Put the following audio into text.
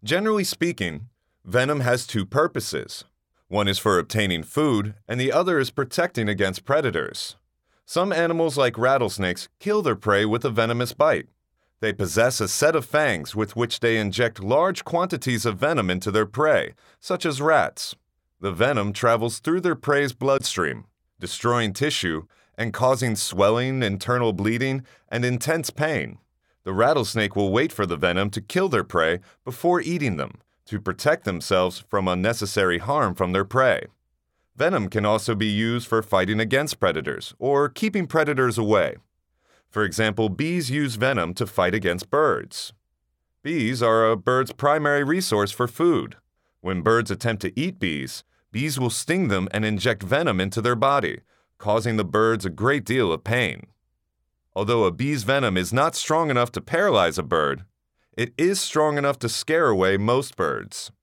Generally speaking, venom has two purposes. One is for obtaining food, and the other is protecting against predators. Some animals like rattlesnakes kill their prey with a venomous bite. They possess a set of fangs with which they inject large quantities of venom into their prey, such as rats. The venom travels through their prey's bloodstream, destroying tissue and causing swelling, internal bleeding, and intense pain. The rattlesnake will wait for the venom to kill their prey before eating them, to protect themselves from unnecessary harm from their prey. Venom can also be used for fighting against predators or keeping predators away. For example, bees use venom to fight against birds. Bees are a bird's primary resource for food. When birds attempt to eat bees, bees will sting them and inject venom into their body, causing the birds a great deal of pain. Although a bee's venom is not strong enough to paralyze a bird, it is strong enough to scare away most birds.